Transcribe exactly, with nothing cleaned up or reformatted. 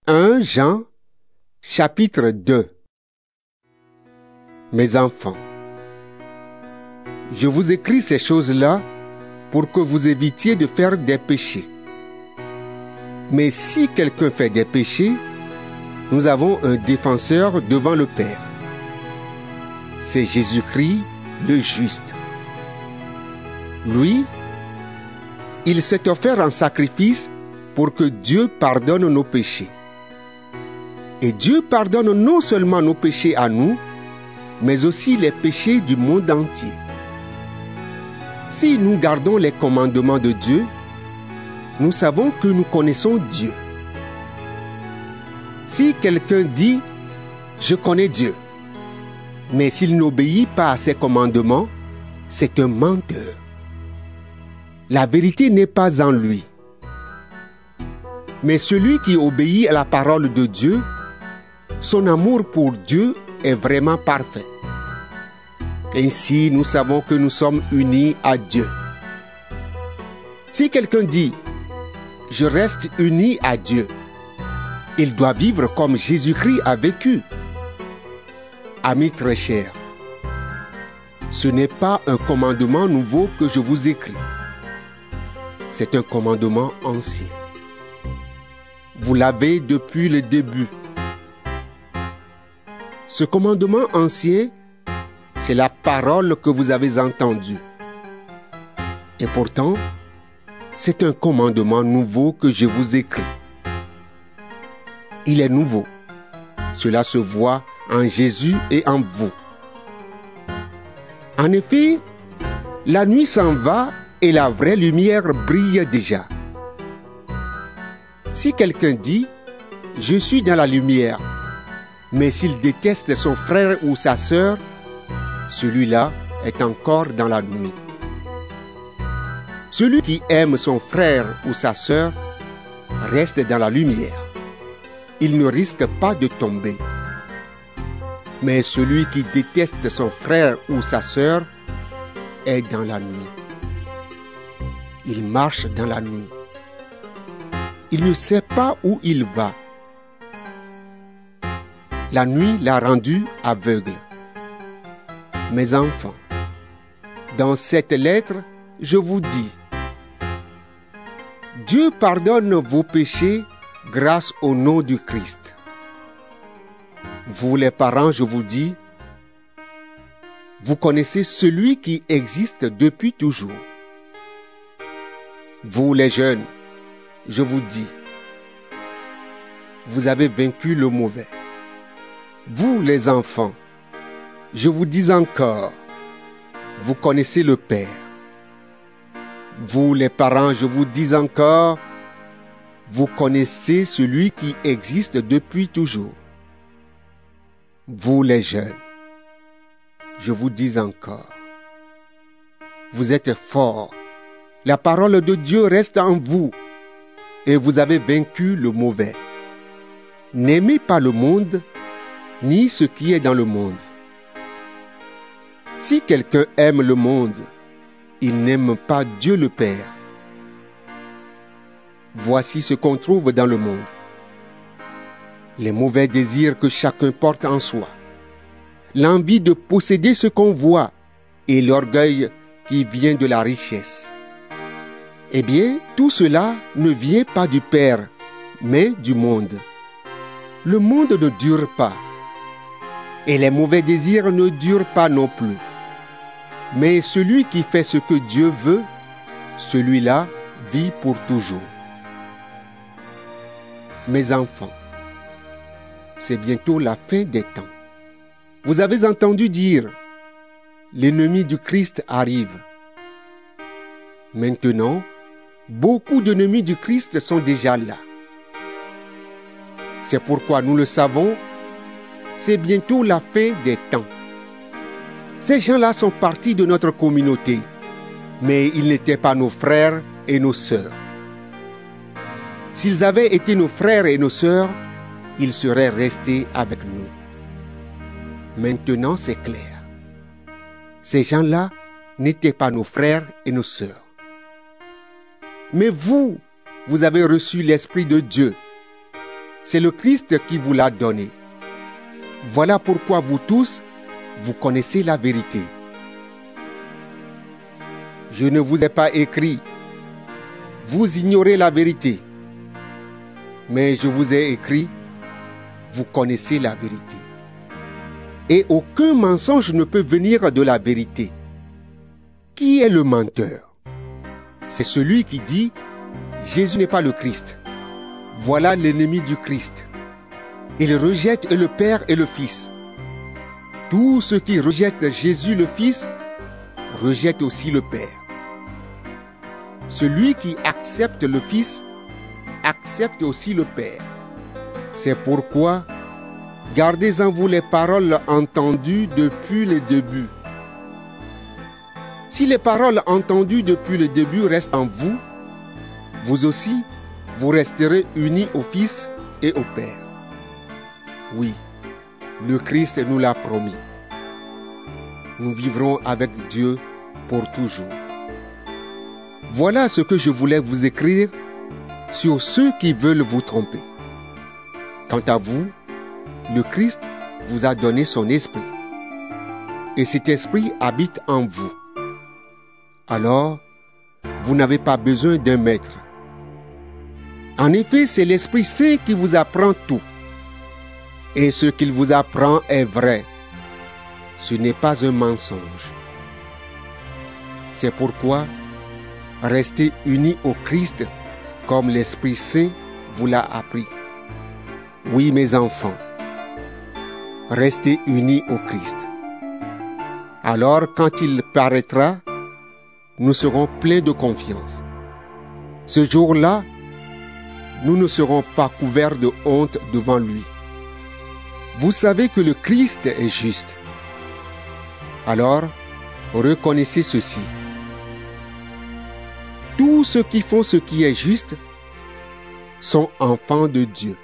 premier Jean, chapitre deux. Mes enfants, je vous écris ces choses-là pour que vous évitiez de faire des péchés. Mais si quelqu'un fait des péchés, nous avons un défenseur devant le Père. C'est Jésus-Christ, le juste. Lui, il s'est offert en sacrifice pour que Dieu pardonne nos péchés. Et Dieu pardonne non seulement nos péchés à nous, mais aussi les péchés du monde entier. Si nous gardons les commandements de Dieu, nous savons que nous connaissons Dieu. Si quelqu'un dit « Je connais Dieu », mais s'il n'obéit pas à ses commandements, c'est un menteur. La vérité n'est pas en lui. Mais celui qui obéit à la parole de Dieu, son amour pour Dieu est vraiment parfait. Ainsi, nous savons que nous sommes unis à Dieu. Si quelqu'un dit « Je reste uni à Dieu », il doit vivre comme Jésus-Christ a vécu. Amis très chers, ce n'est pas un commandement nouveau que je vous écris. C'est un commandement ancien. Vous l'avez depuis le début. Ce commandement ancien, c'est la parole que vous avez entendue. Et pourtant, c'est un commandement nouveau que je vous écris. Il est nouveau. Cela se voit en Jésus et en vous. En effet, la nuit s'en va et la vraie lumière brille déjà. Si quelqu'un dit « Je suis dans la lumière », mais s'il déteste son frère ou sa sœur, celui-là est encore dans la nuit. Celui qui aime son frère ou sa sœur reste dans la lumière. Il ne risque pas de tomber. Mais celui qui déteste son frère ou sa sœur est dans la nuit. Il marche dans la nuit. Il ne sait pas où il va. La nuit l'a rendu aveugle. Mes enfants, dans cette lettre, je vous dis, Dieu pardonne vos péchés grâce au nom du Christ. Vous les parents, je vous dis, vous connaissez celui qui existe depuis toujours. Vous les jeunes, je vous dis, vous avez vaincu le mauvais. Vous les enfants, je vous dis encore, vous connaissez le Père. Vous les parents, je vous dis encore, vous connaissez celui qui existe depuis toujours. Vous les jeunes, je vous dis encore, vous êtes forts. La parole de Dieu reste en vous et vous avez vaincu le mauvais. N'aimez pas le monde, ni ce qui est dans le monde. Si quelqu'un aime le monde, il n'aime pas Dieu le Père. Voici ce qu'on trouve dans le monde. Les mauvais désirs que chacun porte en soi, l'envie de posséder ce qu'on voit et l'orgueil qui vient de la richesse. Eh bien, tout cela ne vient pas du Père, mais du monde. Le monde ne dure pas, et les mauvais désirs ne durent pas non plus. Mais celui qui fait ce que Dieu veut, celui-là vit pour toujours. Mes enfants, c'est bientôt la fin des temps. Vous avez entendu dire, l'ennemi du Christ arrive. Maintenant, beaucoup d'ennemis du Christ sont déjà là. C'est pourquoi nous le savons, c'est bientôt la fin des temps. Ces gens-là sont partis de notre communauté, mais ils n'étaient pas nos frères et nos sœurs. S'ils avaient été nos frères et nos sœurs, ils seraient restés avec nous. Maintenant, c'est clair. Ces gens-là n'étaient pas nos frères et nos sœurs. Mais vous, vous avez reçu l'Esprit de Dieu. c'est le Christ qui vous l'a donné. Voilà pourquoi vous tous, vous connaissez la vérité. Je ne vous ai pas écrit. Vous ignorez la vérité. Mais je vous ai écrit, vous connaissez la vérité. Et aucun mensonge ne peut venir de la vérité. Qui est le menteur? C'est celui qui dit, Jésus n'est pas le Christ. Voilà l'ennemi du Christ. Il rejette le Père et le Fils. Tous ceux qui rejettent Jésus le Fils, rejettent aussi le Père. Celui qui accepte le Fils, accepte aussi le Père. C'est pourquoi, gardez en vous les paroles entendues depuis le début. Si les paroles entendues depuis le début restent en vous, vous aussi, vous resterez unis au Fils et au Père. Oui, le Christ nous l'a promis. Nous vivrons avec Dieu pour toujours. Voilà ce que je voulais vous écrire sur ceux qui veulent vous tromper. Quant à vous, le Christ vous a donné son esprit. Et cet esprit habite en vous. Alors, vous n'avez pas besoin d'un maître. En effet, c'est l'Esprit Saint qui vous apprend tout. Et ce qu'il vous apprend est vrai. Ce n'est pas un mensonge. C'est pourquoi, restez unis au Christ comme l'Esprit Saint vous l'a appris. Oui, mes enfants, restez unis au Christ. Alors, quand il paraîtra, nous serons pleins de confiance. Ce jour-là, nous ne serons pas couverts de honte devant lui. Vous savez que le Christ est juste. Alors, reconnaissez ceci. Tous ceux qui font ce qui est juste sont enfants de Dieu.